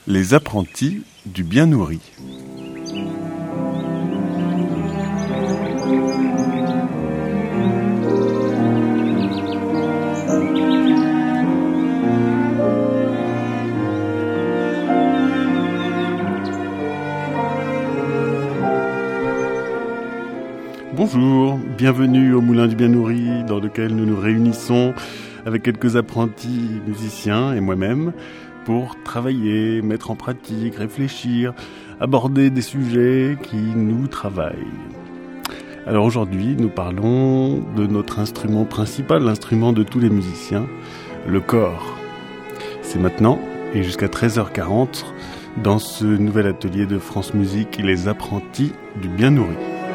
Les apprentis du bien nourri. Bonjour, bienvenue au Moulin du Bien Nourri, dans lequel nous nous réunissons avec quelques apprentis musiciens et moi-même pour travailler, mettre en pratique, réfléchir, aborder des sujets qui nous travaillent. Alors aujourd'hui, nous parlons de notre instrument principal, l'instrument de tous les musiciens, le cor. C'est maintenant et jusqu'à 13h40 dans ce nouvel atelier de France Musique, les apprentis du bien nourri.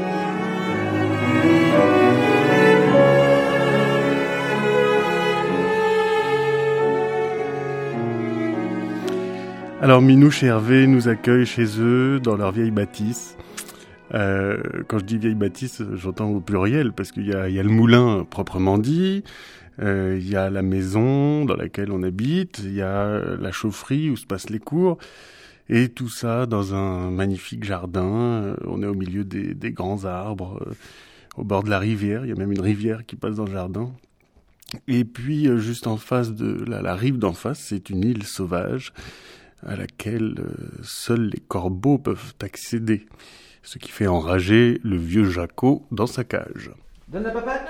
Alors Minouche et Hervé nous accueillent chez eux dans leur vieille bâtisse. Quand je dis vieille bâtisse, j'entends au pluriel parce qu'il y a le moulin proprement dit, il y a la maison dans laquelle on habite, il y a la chaufferie où se passent les cours, et tout ça dans un magnifique jardin. On est au milieu des grands arbres, au bord de la rivière. Il y a même une rivière qui passe dans le jardin. Et puis juste en face de la rive d'en face, c'est une île sauvage à laquelle seuls les corbeaux peuvent accéder, ce qui fait enrager le vieux Jaco dans sa cage. Donne la papate.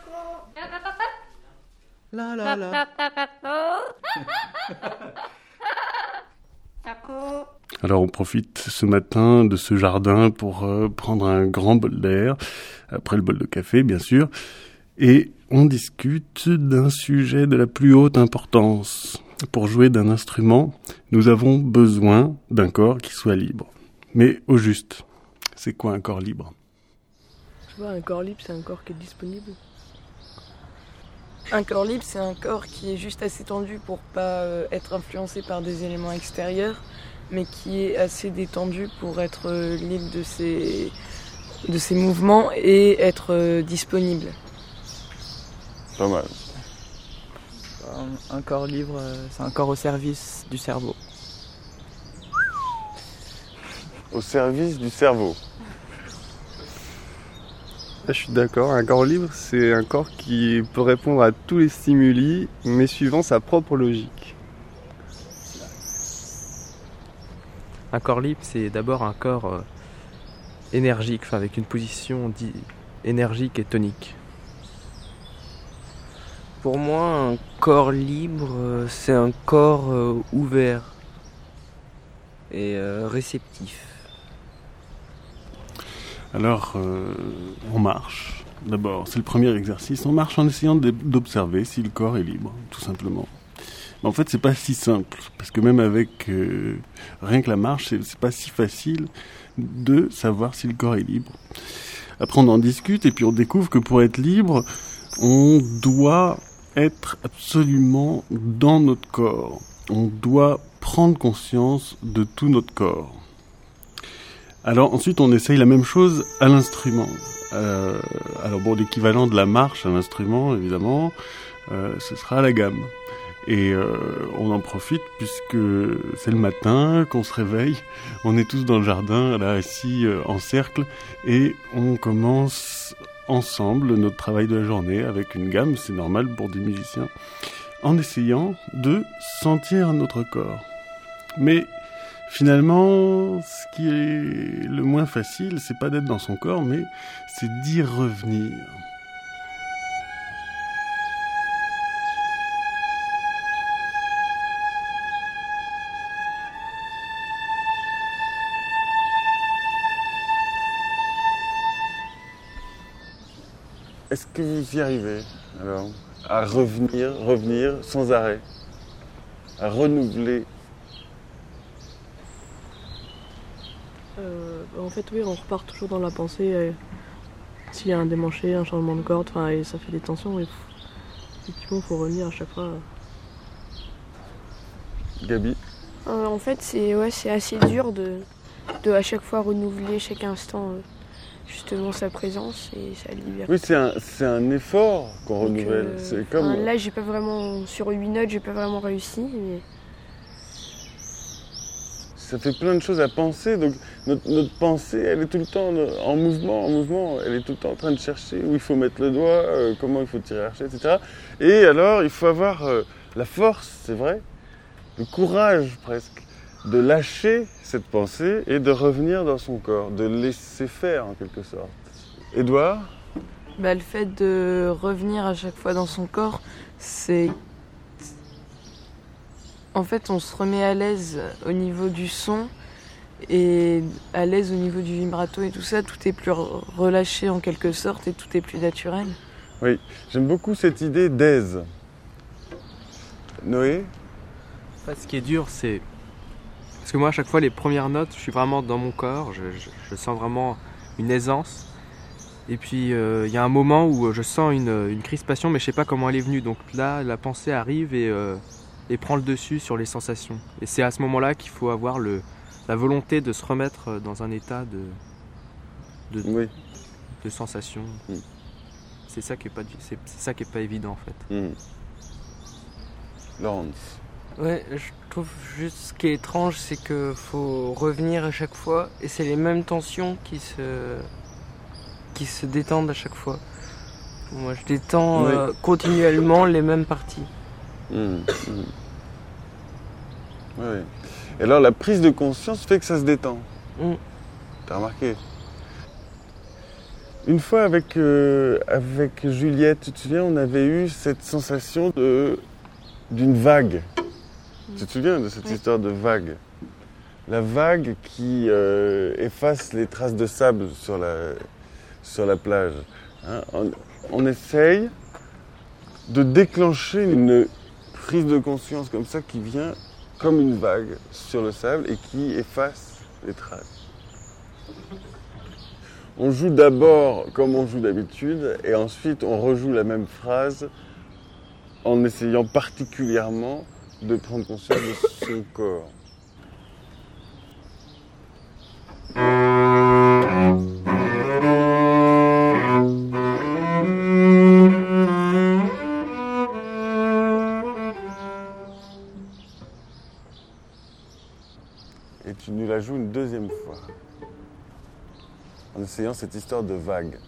La la la. Alors on profite ce matin de ce jardin pour prendre un grand bol d'air, après le bol de café bien sûr, et on discute d'un sujet de la plus haute importance. Pour jouer d'un instrument, nous avons besoin d'un corps qui soit libre. Mais au juste, c'est quoi un corps libre ? Tu vois, un corps libre, c'est un corps qui est disponible. Un corps libre, c'est un corps qui est juste assez tendu pour pas être influencé par des éléments extérieurs, mais qui est assez détendu pour être libre de ses mouvements et être disponible. Pas mal. Un corps libre, c'est un corps au service du cerveau. Au service du cerveau. Je suis d'accord, un corps libre, c'est un corps qui peut répondre à tous les stimuli, mais suivant sa propre logique. Un corps libre, c'est d'abord un corps énergique, avec une position énergique et tonique. Pour moi, un corps libre, c'est un corps ouvert et réceptif. Alors, on marche. D'abord, c'est le premier exercice. On marche en essayant d'observer si le corps est libre, tout simplement. Mais en fait, c'est pas si simple, parce que même avec rien que la marche, c'est pas si facile de savoir si le corps est libre. Après, on en discute et puis on découvre que pour être libre, on doit être absolument dans notre corps. On doit prendre conscience de tout notre corps. Alors ensuite, on essaye la même chose à l'instrument. Alors bon, l'équivalent de la marche à l'instrument, évidemment, ce sera la gamme. Et on en profite puisque c'est le matin, qu'on se réveille, on est tous dans le jardin, là, assis en cercle, et on commence ensemble notre travail de la journée avec une gamme, c'est normal pour des musiciens, en essayant de sentir notre corps. Mais finalement, ce qui est le moins facile, c'est pas d'être dans son corps, mais c'est d'y revenir. Est-ce que vous y arrivez, alors, à revenir sans arrêt, à renouveler? En fait, oui, on repart toujours dans la pensée. S'il y a un démanché, un changement de corde, et ça fait des tensions, oui. Effectivement, il faut revenir à chaque fois. Gabi? En fait, c'est assez dur de à chaque fois renouveler chaque instant justement sa présence et sa liberté. Oui, c'est un effort qu'on renouvelle. C'est comme... Là, j'ai pas vraiment, sur 8 notes, j'ai pas vraiment réussi. Mais... ça fait plein de choses à penser. Donc notre pensée, elle est tout le temps en mouvement. Elle est tout le temps en train de chercher où il faut mettre le doigt, comment il faut tirer la recette, etc. Et alors, il faut avoir la force, c'est vrai, le courage presque, de lâcher cette pensée et de revenir dans son corps, de laisser faire en quelque sorte. Édouard ? Le fait de revenir à chaque fois dans son corps, c'est... En fait, on se remet à l'aise au niveau du son et à l'aise au niveau du vibrato et tout ça. Tout est plus relâché en quelque sorte et tout est plus naturel. Oui, j'aime beaucoup cette idée d'aise. Noé ? En fait, ce qui est dur, c'est... Parce que moi, à chaque fois, les premières notes, je suis vraiment dans mon corps. Je sens vraiment une aisance. Et puis, il y a un moment où je sens une crispation, mais je ne sais pas comment elle est venue. Donc là, la pensée arrive et prend le dessus sur les sensations. Et c'est à ce moment-là qu'il faut avoir la volonté de se remettre dans un état Oui. de sensation. C'est ça qui est pas évident en fait. Laurence. Ouais, je trouve juste ce qui est étrange, c'est qu'il faut revenir à chaque fois et c'est les mêmes tensions qui se détendent à chaque fois. Moi, je détends continuellement les mêmes parties. Oui. Et alors, la prise de conscience fait que ça se détend. T'as remarqué ? Une fois avec Juliette, tu te souviens, on avait eu cette sensation d'une vague. Tu te souviens de cette histoire de vague ? La vague qui efface les traces de sable sur la plage. Hein, on essaye de déclencher une prise de conscience comme ça qui vient comme une vague sur le sable et qui efface les traces. On joue d'abord comme on joue d'habitude et ensuite on rejoue la même phrase en essayant particulièrement de prendre conscience de son corps. Et tu nous la joues une deuxième fois, en essayant cette histoire de vague.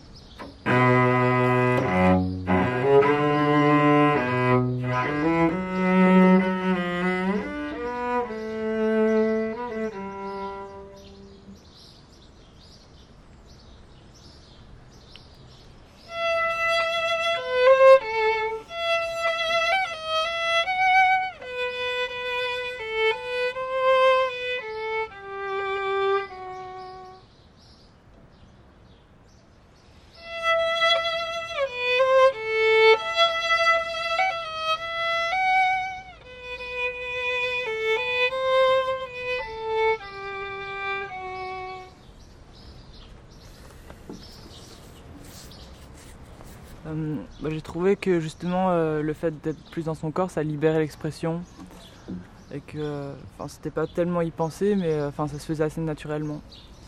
J'ai trouvé que justement le fait d'être plus dans son corps, ça libérait l'expression et que c'était pas tellement y penser, mais ça se faisait assez naturellement.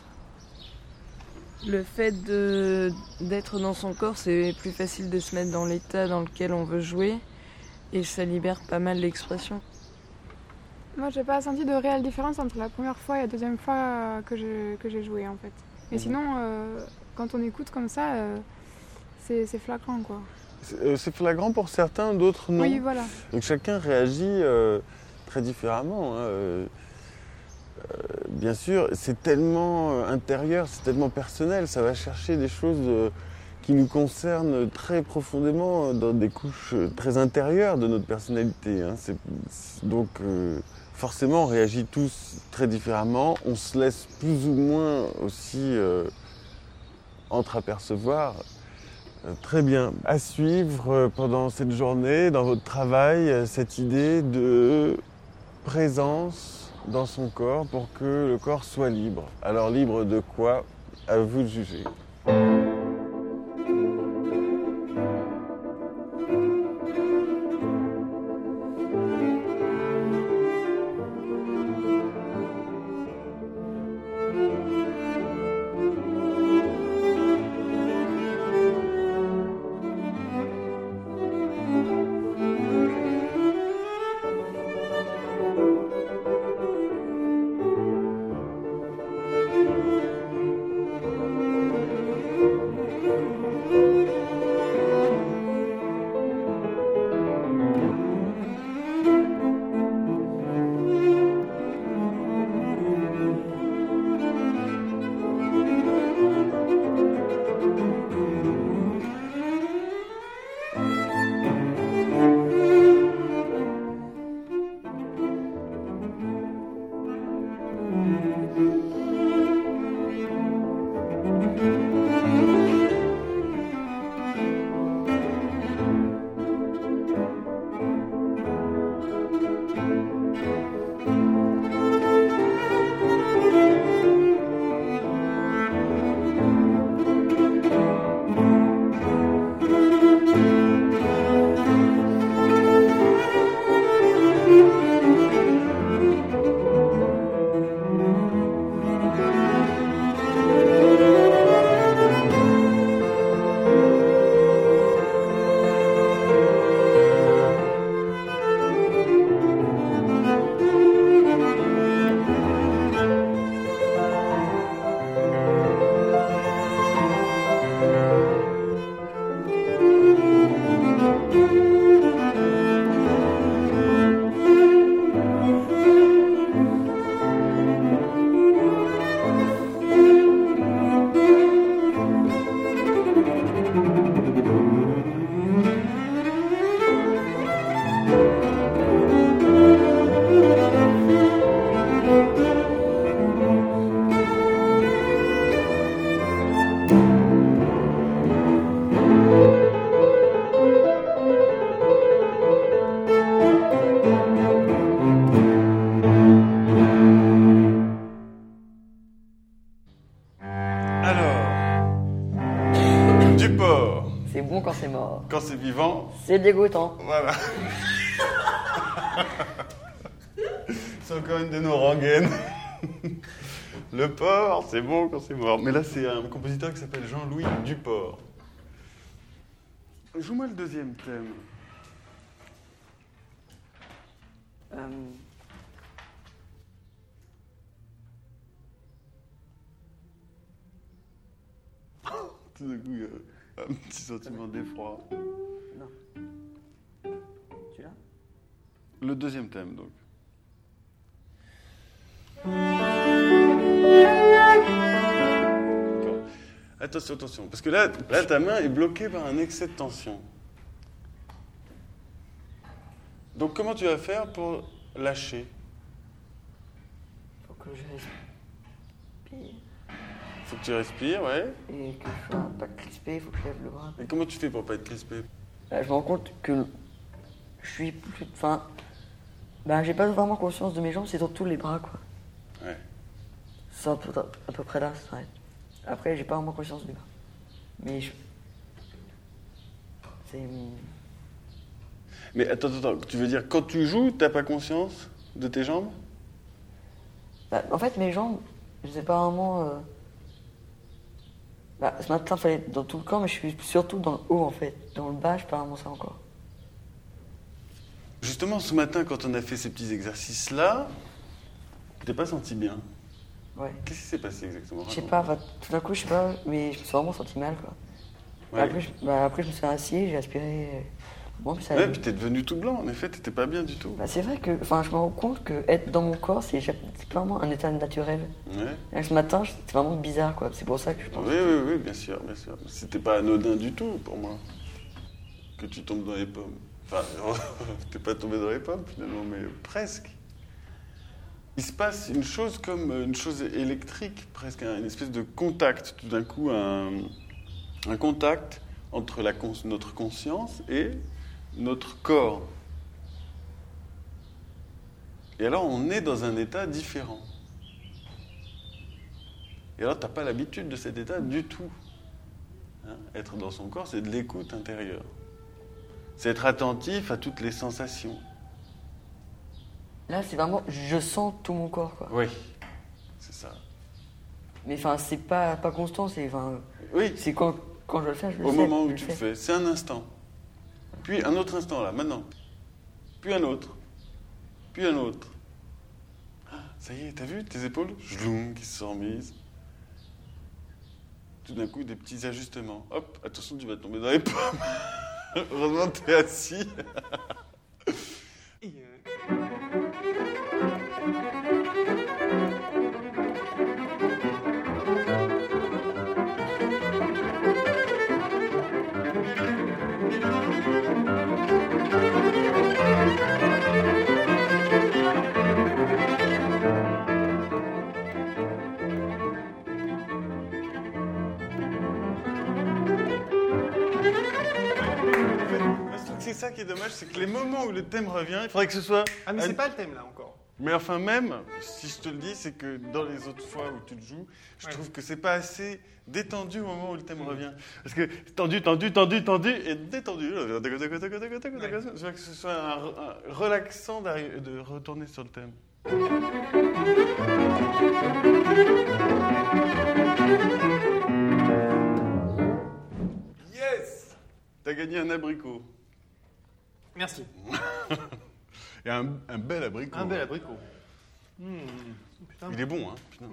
Le fait d'être dans son corps, c'est plus facile de se mettre dans l'état dans lequel on veut jouer et ça libère pas mal l'expression. Moi, j'ai pas senti de réelle différence entre la première fois et la deuxième fois que j'ai joué en fait. Mais sinon, quand on écoute comme ça, c'est flagrant quoi. C'est flagrant pour certains, d'autres non. Oui, voilà. Donc chacun réagit très différemment. Bien sûr, c'est tellement intérieur, c'est tellement personnel, ça va chercher des choses qui nous concernent très profondément dans des couches très intérieures de notre personnalité. Donc forcément, on réagit tous très différemment, on se laisse plus ou moins aussi entreapercevoir. Très bien. À suivre pendant cette journée, dans votre travail, cette idée de présence dans son corps pour que le corps soit libre. Alors libre de quoi ? À vous de juger. C'est bon quand c'est mort. Quand c'est vivant, c'est dégoûtant. Voilà. C'est encore une de nos rengaines. Le porc, c'est bon quand c'est mort. Mais là, c'est un compositeur qui s'appelle Jean-Louis Duport. Joue-moi le deuxième thème. Tout d'un coup, il y a un petit sentiment d'effroi. Non. Celui-là ? Le deuxième thème, donc. Attention, attention, parce que là, ta main est bloquée par un excès de tension. Donc, comment tu vas faire pour lâcher ? Faut que je respire. Faut que tu respires, ouais. Et que je sois pas crispé, faut que je lève le bras. Et comment tu fais pour pas être crispé ? Là, je me rends compte que je suis plus... Enfin, j'ai pas vraiment conscience de mes jambes, c'est surtout les bras, quoi. Ouais. C'est à peu près là, ça s'arrête. Après, j'ai pas vraiment conscience des bras. Mais c'est... Mais attends, tu veux dire, quand tu joues, t'as pas conscience de tes jambes ? En fait, mes jambes, je sais pas vraiment... ce matin, il fallait être dans tout le corps, mais je suis surtout dans le haut, en fait. Dans le bas, je sais pas vraiment ça encore. Justement, ce matin, quand on a fait ces petits exercices-là, tu t'es pas senti bien ? Ouais. Qu'est-ce qui s'est passé exactement ? Je sais pas, tout d'un coup, je sais pas, mais je me suis vraiment senti mal, quoi. Ouais. Après, je me suis assis, j'ai aspiré... Bon, puis ça ouais, puis t'es devenu tout blanc, en effet, t'étais pas bien du tout. C'est vrai que, je me rends compte que être dans mon corps, c'est pas vraiment un état naturel. Ouais. Et ce matin, c'était vraiment bizarre, quoi. C'est pour ça que je pense. Oui, bien sûr. C'était pas anodin du tout pour moi que tu tombes dans les pommes. Enfin, t'es pas tombé dans les pommes finalement, mais presque. Il se passe une chose comme une chose électrique, presque une espèce de contact, tout d'un coup, un contact entre notre conscience et notre corps. Et alors, on est dans un état différent. Et alors, tu n'as pas l'habitude de cet état du tout. Être dans son corps, c'est de l'écoute intérieure. C'est être attentif à toutes les sensations. Là, c'est vraiment... Je sens tout mon corps, quoi. Oui, c'est ça. Mais c'est pas constant, c'est... Oui. C'est quand je le fais, je le sais. Au moment où tu le fais. C'est un instant. Puis un autre instant, là, maintenant. Puis un autre. Puis un autre. Ça y est, t'as vu tes épaules qui se sont remises. Tout d'un coup, des petits ajustements. Hop, attention, tu vas tomber dans les pommes. Heureusement, t'es assis. C'est ça qui est dommage, c'est que les moments où le thème revient, il faudrait que ce soit... Ah, mais c'est pas le thème, là, encore. Mais enfin, même, si je te le dis, c'est que dans les autres fois où tu le joues, je trouve que c'est pas assez détendu au moment où le thème revient. Parce que tendu, et détendu. Je veux que ce soit un relaxant de retourner sur le thème. Yes! T'as gagné un abricot. Merci. Et un bel abricot. Un bel abricot. Putain. Il est bon, hein. Putain.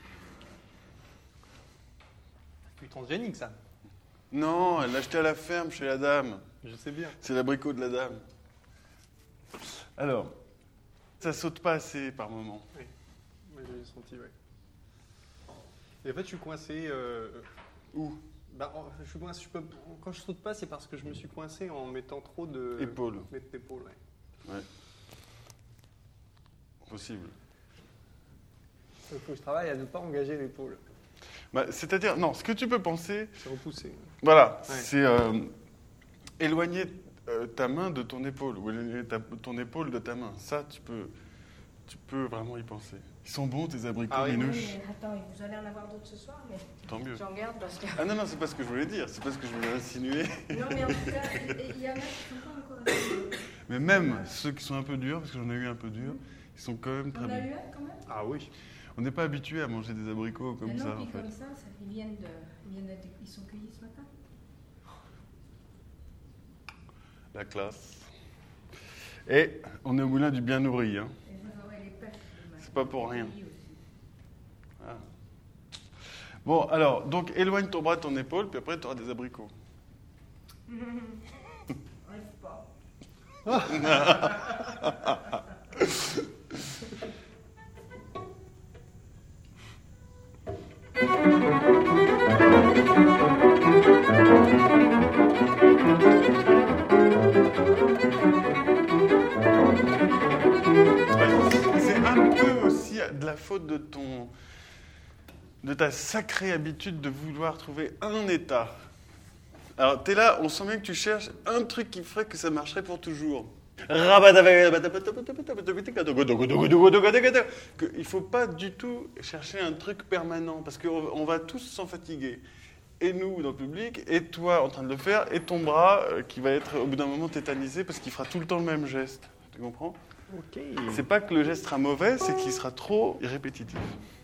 C'est du transgénique, ça. Non, elle l'a acheté à la ferme chez la dame. Je sais bien. C'est l'abricot de la dame. Alors, ça saute pas assez par moment. Oui, moi j'ai senti, oui. Et en fait, je suis coincé... Où ? Je suis coincé, quand je saute pas, c'est parce que je me suis coincé en mettant trop de... Épaules. Épaules, ouais. Ouais. Possible. Il faut que je travaille à ne pas engager l'épaule. Bah, c'est-à-dire, non, ce que tu peux penser... C'est repousser. Voilà, Ouais. c'est éloigner ta main de ton épaule, ou éloigner ton épaule de ta main. Ça, tu peux vraiment y penser. Ils sont bons, tes abricots minouches. Oui, attends, vous allez en avoir d'autres ce soir, mais Tant mieux. j'en garde parce que... Ah non, c'est pas ce que je voulais dire, c'est pas ce que je voulais insinuer. Non, mais en tout cas, il y en a qui sont pas encore... Mais même ceux qui sont un peu durs, parce que j'en ai eu un peu durs, ils sont quand même très On a bons. eu un quand même. Ah oui. On n'est pas habitué à manger des abricots comme non, ça, puis en fait. comme ça, ils sont cueillis ce matin. La classe. Et on est au moulin du bien nourri, hein. Et vous aurez les pêches demain. C'est pas pour rien. Ah. Bon, alors, donc éloigne ton bras de ton épaule, puis après tu auras des abricots. Rêve pas. C'est un peu aussi de la faute de ta sacrée habitude de vouloir trouver un état. Alors, t'es là, on sent bien que tu cherches un truc qui ferait que ça marcherait pour toujours. Il ne faut pas du tout chercher un truc permanent, parce qu'on va tous s'en fatiguer. Et nous, dans le public, et toi en train de le faire, et ton bras qui va être au bout d'un moment tétanisé, parce qu'il fera tout le temps le même geste. Tu comprends ? Ok. C'est pas que le geste sera mauvais, c'est qu'il sera trop répétitif.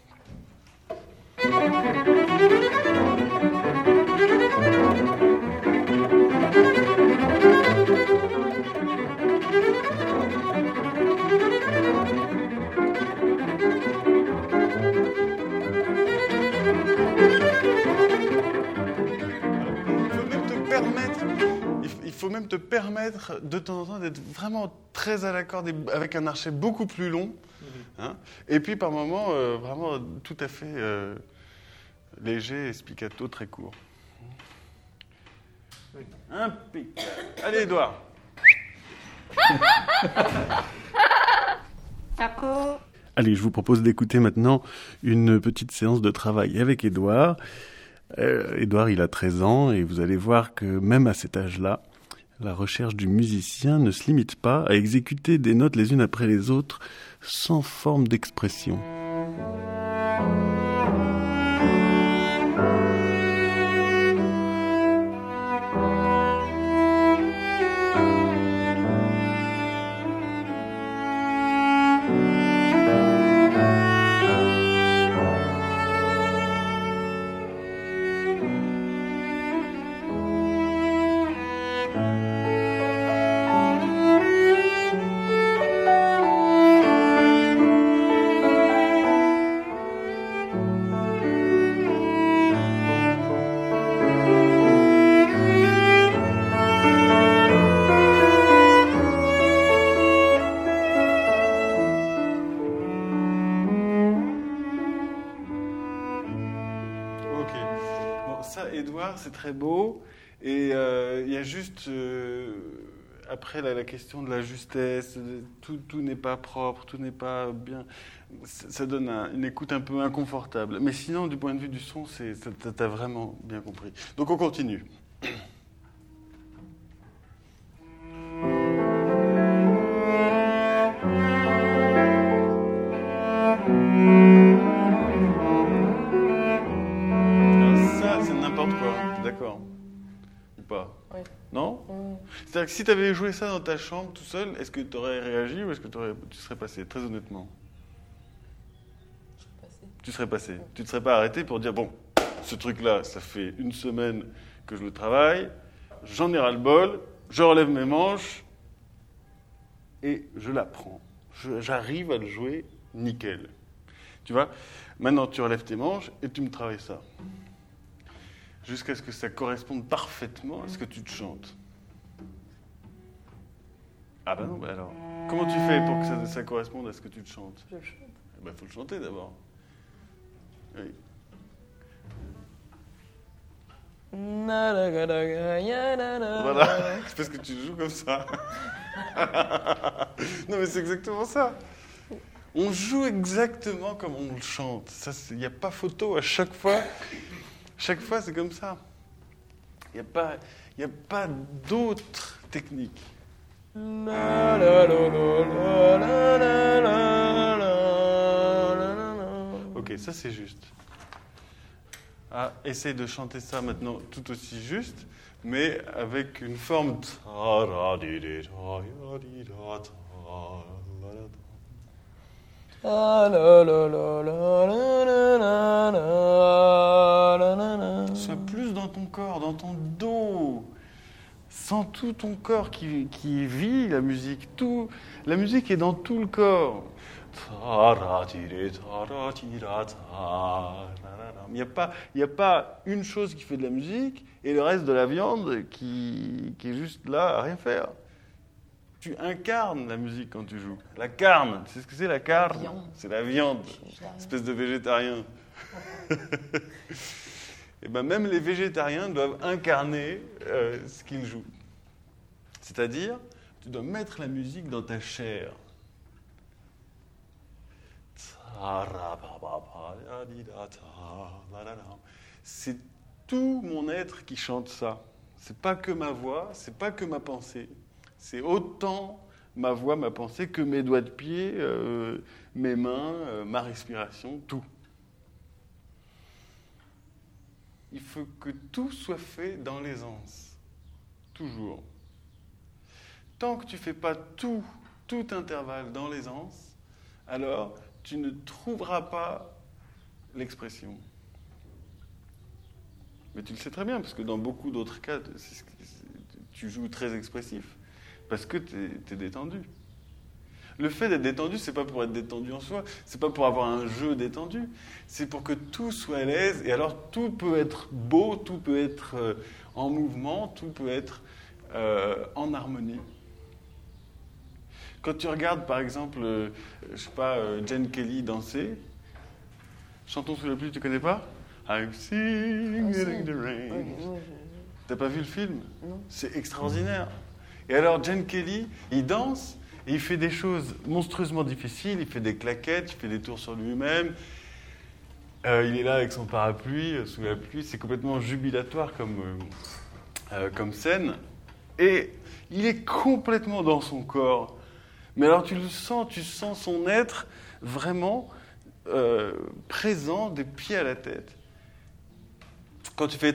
Il faut même te permettre de temps en temps d'être vraiment très à l'accord avec un archet beaucoup plus long. Hein, et puis par moments, vraiment tout à fait léger et spiccato très court. Oui. Impeccable. Allez, Édouard. Allez, je vous propose d'écouter maintenant une petite séance de travail avec Édouard. Édouard, il a 13 ans et vous allez voir que même à cet âge-là, la recherche du musicien ne se limite pas à exécuter des notes les unes après les autres sans forme d'expression. C'est très beau. Et il y a juste, après la question de la justesse, tout n'est pas propre, tout n'est pas bien. Ça donne une écoute un peu inconfortable. Mais sinon, du point de vue du son, t'as vraiment bien compris. Donc on continue. D'accord. Ou pas? Oui. Non? C'est-à-dire que si tu avais joué ça dans ta chambre tout seul, est-ce que tu aurais réagi ou est-ce que tu serais passé? Très honnêtement. Tu serais passé. Tu ne te serais pas arrêté pour dire, bon, ce truc-là, ça fait une semaine que je le travaille, j'en ai ras-le-bol, je relève mes manches et je l'apprends. J'arrive à le jouer nickel. Tu vois? Maintenant, tu relèves tes manches et tu me travailles ça. Jusqu'à ce que ça corresponde parfaitement à ce que tu te chantes. Ah ben non, ben alors. Comment tu fais pour que ça corresponde à ce que tu te chantes? Je chante. Ben, faut le chanter d'abord. Oui. Voilà, c'est parce que tu joues comme ça. Non mais c'est exactement ça. On joue exactement comme on le chante. Il n'y a pas photo à chaque fois. Chaque fois, c'est comme ça. Il n'y a pas d'autre technique. Ok, ça c'est juste. Ah, essaye de chanter ça maintenant tout aussi juste, mais avec une forme. Sois plus dans ton corps, dans ton dos. Sens tout ton corps qui vit la musique. La musique est dans tout le corps. Il n'y a pas une chose qui fait de la musique et le reste de la viande qui est juste là à rien faire. Tu incarnes la musique quand tu joues. La carne, tu sais ce que c'est la carne? C'est la viande, espèce de végétarien. Et ben même les végétariens doivent incarner ce qu'ils jouent. C'est-à-dire, tu dois mettre la musique dans ta chair. C'est tout mon être qui chante ça. C'est pas que ma voix, c'est pas que ma pensée. C'est autant ma voix, ma pensée que mes doigts de pied, mes mains, ma respiration, tout. Il faut que tout soit fait dans l'aisance. Toujours. Tant que tu ne fais pas tout intervalle dans l'aisance, alors tu ne trouveras pas l'expression. Mais tu le sais très bien, parce que dans beaucoup d'autres cas, tu joues très expressif, parce que tu es détendu. Le fait d'être détendu, c'est pas pour être détendu en soi, c'est pas pour avoir un jeu détendu, c'est pour que tout soit à l'aise, et alors tout peut être beau, tout peut être en mouvement, tout peut être en harmonie. Quand tu regardes, par exemple, Gene Kelly danser, Chantons sous la pluie, tu connais pas? I'm singing in the rain. T'as pas vu le film? Non. C'est extraordinaire. Et alors, Gene Kelly, il danse et il fait des choses monstrueusement difficiles. Il fait des claquettes, il fait des tours sur lui-même. Il est là avec son parapluie, sous la pluie. C'est complètement jubilatoire comme scène. Et il est complètement dans son corps. Mais alors, tu le sens, tu sens son être vraiment présent des pieds à la tête. Quand tu fais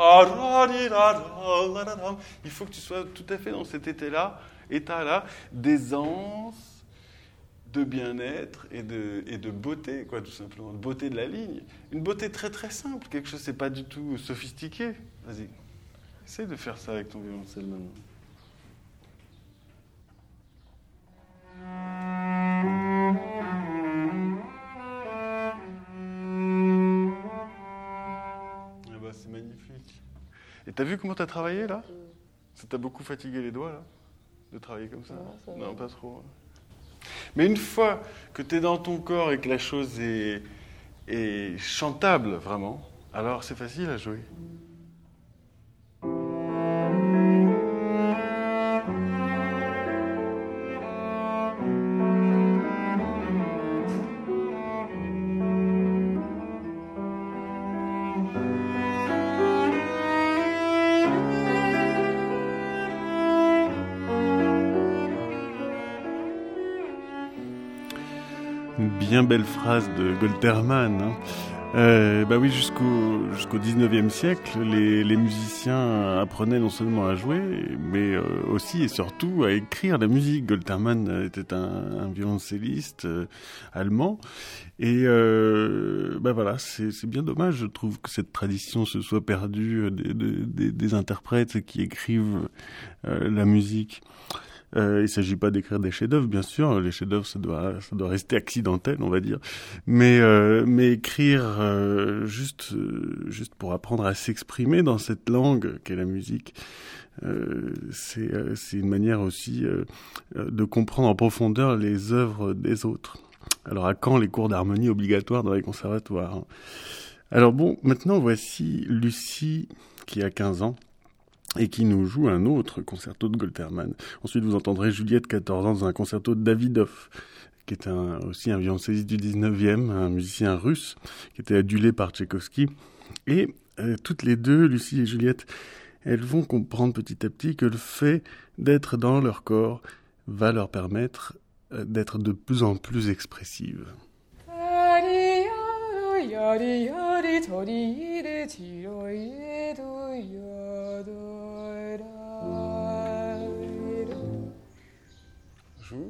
il faut que tu sois tout à fait dans cet état-là d'aisance, de bien-être et de beauté, quoi, tout simplement, de beauté de la ligne. Une beauté très très simple, quelque chose, c'est pas du tout sophistiqué. Vas-y, essaye de faire ça avec ton violoncelle maintenant. C'est magnifique. Et t'as vu comment t'as travaillé là? Ça t'a beaucoup fatigué les doigts là? De travailler comme ça? Non, pas trop. Mais une fois que t'es dans ton corps et que la chose est chantable vraiment, alors c'est facile à jouer. Bien belle phrase de Goltermann. Bah oui, jusqu'au 19e siècle, les musiciens apprenaient non seulement à jouer, mais aussi et surtout à écrire la musique. Goltermann était un violoncelliste allemand. Et bah voilà, c'est bien dommage, je trouve, que cette tradition se soit perdue des interprètes qui écrivent la musique. Il ne s'agit pas d'écrire des chefs-d'œuvre, bien sûr. Les chefs-d'œuvre, ça doit rester accidentel, on va dire. Mais écrire juste pour apprendre à s'exprimer dans cette langue qu'est la musique, c'est une manière aussi de comprendre en profondeur les œuvres des autres. Alors, à quand les cours d'harmonie obligatoires dans les conservatoires? Alors bon, maintenant, voici Lucie, qui a 15 ans. Et qui nous joue un autre concerto de Goltermann. Ensuite, vous entendrez Juliette, 14 ans, dans un concerto de Davidoff, qui est aussi un violoncelliste du 19e, un musicien russe, qui était adulé par Tchaïkovski. Et toutes les deux, Lucie et Juliette, elles vont comprendre petit à petit que le fait d'être dans leur corps va leur permettre d'être de plus en plus expressives. Joue.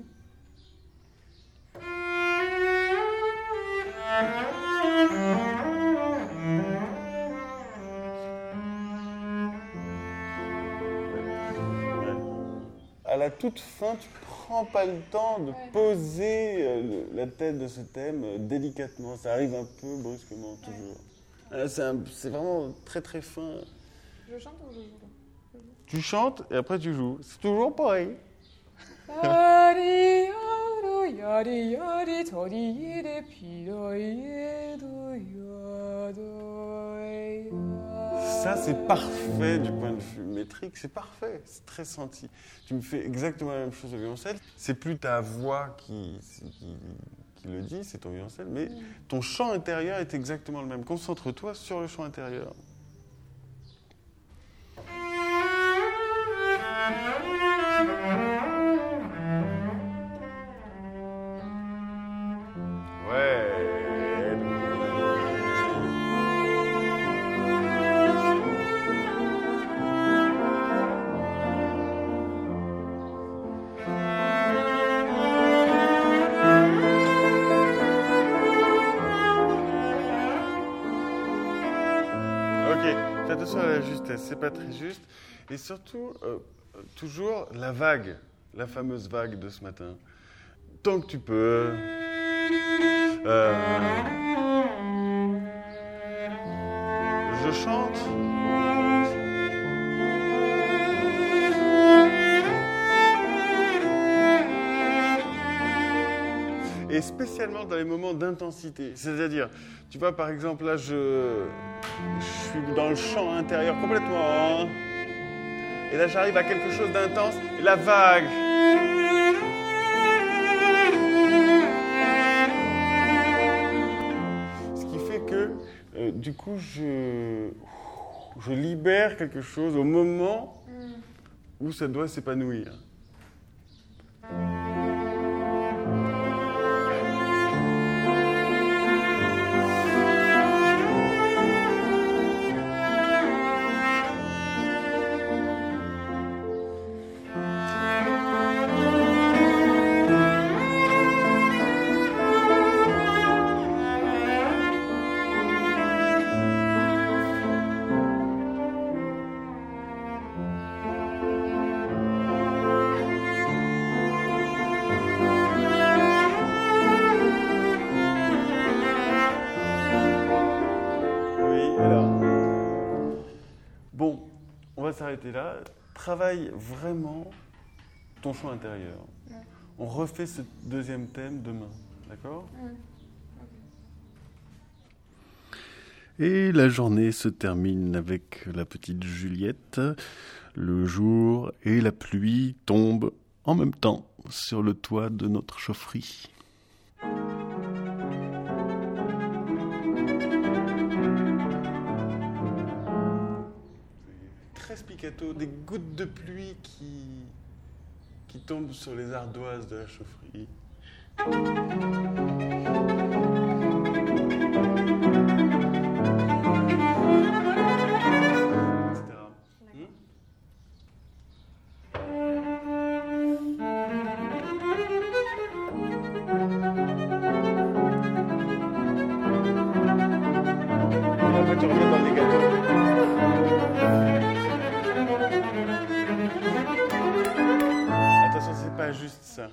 À la toute fin, tu prends pas le temps de poser la tête de ce thème délicatement. Ça arrive un peu brusquement, toujours. C'est vraiment très très fin. Je chante ou je joue? Tu chantes et après tu joues. C'est toujours pareil. Ça, c'est parfait du point de vue métrique, c'est parfait, c'est très senti. Tu me fais exactement la même chose au violoncelle. C'est plus ta voix qui le dit, c'est ton violoncelle, mais ton chant intérieur est exactement le même. Concentre-toi sur le chant intérieur. Fais attention à la justesse, c'est pas très juste. Et surtout, toujours la vague, la fameuse vague de ce matin. Tant que tu peux. Je chante. Et spécialement dans les moments d'intensité. C'est-à-dire, tu vois, par exemple, là, je suis dans le chant intérieur complètement. Hein, et là, j'arrive à quelque chose d'intense. Et la vague. Ce qui fait que, du coup, je libère quelque chose au moment où ça doit s'épanouir. S'arrêter là, travaille vraiment ton chant intérieur. Ouais. On refait ce deuxième thème demain, d'accord ? Et la journée se termine avec la petite Juliette. Le jour et la pluie tombent en même temps sur le toit de notre chaufferie. Spiccato, des gouttes de pluie qui tombent sur les ardoises de la chaufferie. Après, tu reviens dans les gâteaux. Attention, c'est pas juste ça.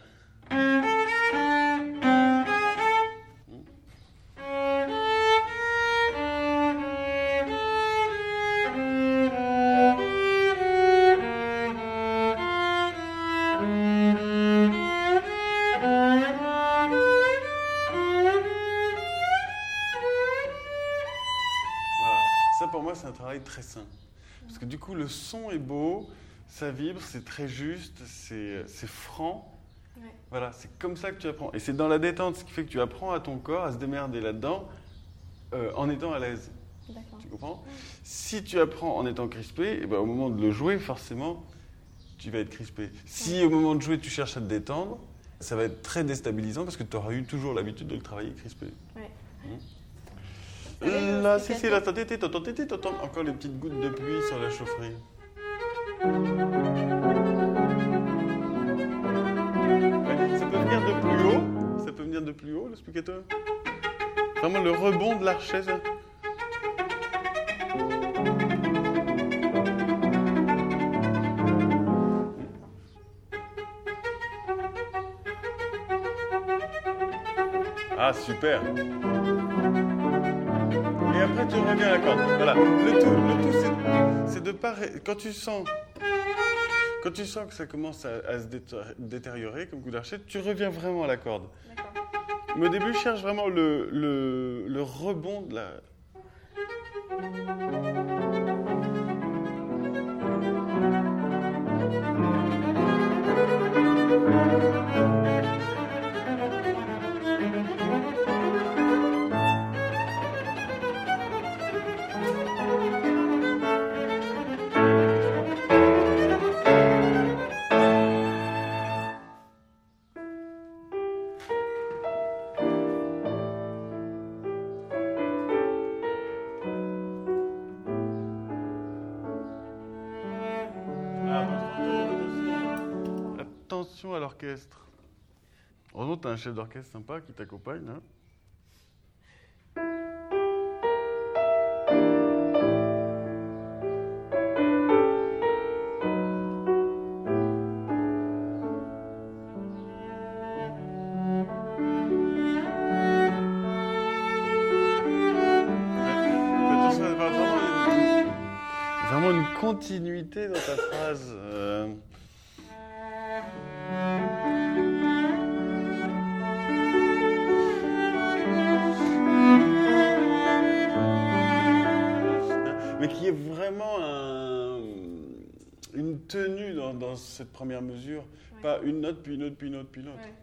Ça, pour moi, c'est un travail très sain. Parce que du coup, le son est beau, ça vibre, c'est très juste, c'est franc. Voilà, c'est comme ça que tu apprends. Et c'est dans la détente, ce qui fait que tu apprends à ton corps à se démerder là-dedans en étant à l'aise. D'accord. Tu comprends ? Si tu apprends en étant crispé, et ben, au moment de le jouer, forcément, tu vas être crispé. Si au moment de jouer, tu cherches à te détendre, ça va être très déstabilisant parce que tu auras eu toujours l'habitude de le travailler crispé. Ouais. Là, si, là, t'entends encore les petites gouttes de pluie sur la chaufferie. Ouais, ça peut venir de plus haut. Ça peut venir de plus haut, le spiccato. Vraiment le rebond de l'archet, ça. Ah, super. Et après, tu reviens à la corde. Voilà. Le tout c'est de pas... Quand tu sens que ça commence à se détériorer comme coup d'archet, tu reviens vraiment à la corde. Mais au début, cherche vraiment le rebond de la... Attention à l'orchestre. Heureusement, tu as un chef d'orchestre sympa qui t'accompagne. Hein. Attention à avoir vraiment une continuité dans ta phrase. Mais qui est vraiment une tenue dans cette première mesure. Ouais. Pas une note, puis une autre, puis une autre, puis une autre. Ouais.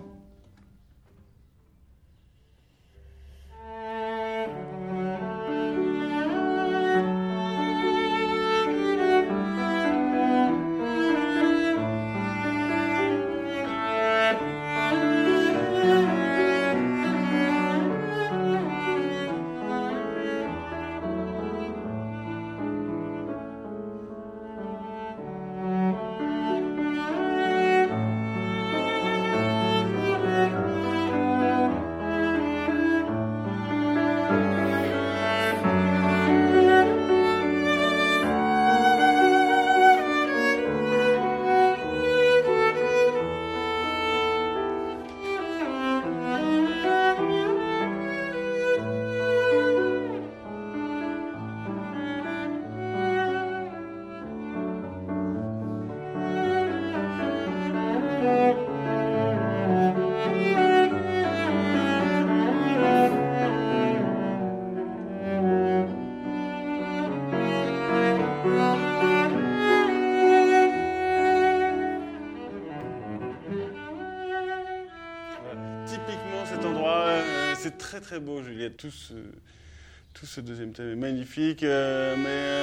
C'est très très beau, Juliette. Tout ce deuxième thème est magnifique. Et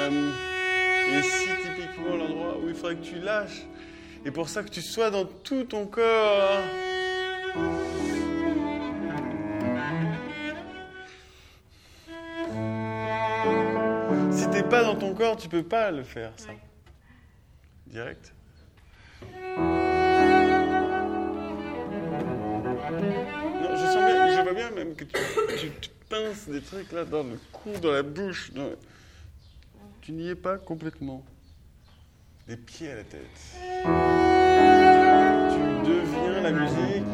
si typiquement l'endroit où il faudrait que tu lâches, et pour ça que tu sois dans tout ton corps. Si t'es pas dans ton corps, tu peux pas le faire, ça. Ouais. Direct. Non, je vois bien même que tu te pinces des trucs là dans le cou, dans la bouche. Tu n'y es pas complètement. Les pieds à la tête. Tu deviens la musique.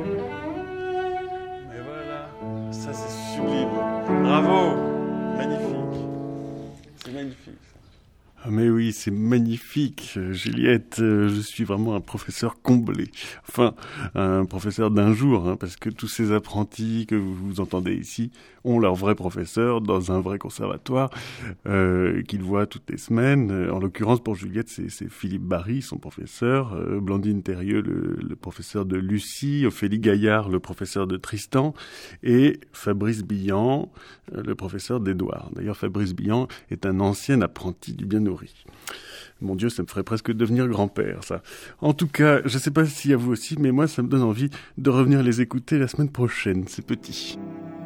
Mais voilà, ça c'est sublime. Bravo, magnifique. C'est magnifique. Mais oui, c'est magnifique, Juliette. Je suis vraiment un professeur comblé. Enfin, un professeur d'un jour, hein, parce que tous ces apprentis que vous entendez ici ont leur vrai professeur dans un vrai conservatoire qu'ils voient toutes les semaines. En l'occurrence, pour Juliette, c'est Philippe Barry, son professeur, Blandine Thérieux, le professeur de Lucie, Ophélie Gaillard, le professeur de Tristan, et Fabrice Billan, le professeur d'Édouard. D'ailleurs, Fabrice Billan est un ancien apprenti du bien nourri. Mon Dieu, ça me ferait presque devenir grand-père, ça. En tout cas, je ne sais pas si à vous aussi, mais moi, ça me donne envie de revenir les écouter la semaine prochaine, ces petits.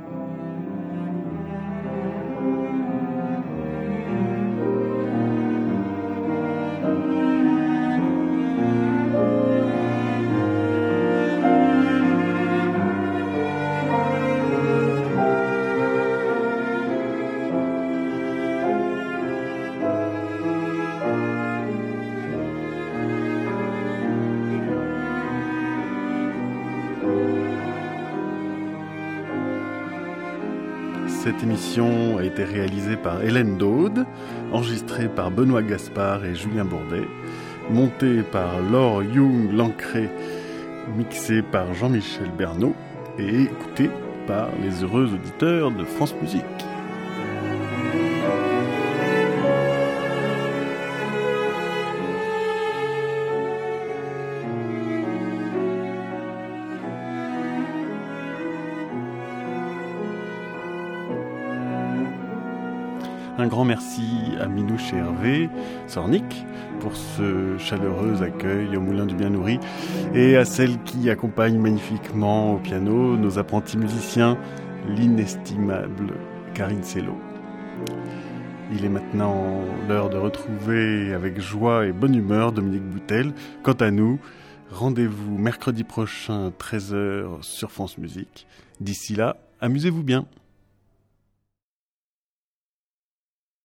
Cette émission a été réalisée par Hélène Daude, enregistrée par Benoît Gaspard et Julien Bourdet, montée par Laure Young-Lancré, mixée par Jean-Michel Bernot et écoutée par les heureux auditeurs de France Musique. Un grand merci à Minouche et Hervé Sornic pour ce chaleureux accueil au Moulin du Bien Nourri et à celle qui accompagne magnifiquement au piano nos apprentis musiciens, l'inestimable Karine Sello. Il est maintenant l'heure de retrouver avec joie et bonne humeur Dominique Boutel. Quant à nous, rendez-vous mercredi prochain 13h sur France Musique. D'ici là, amusez-vous bien.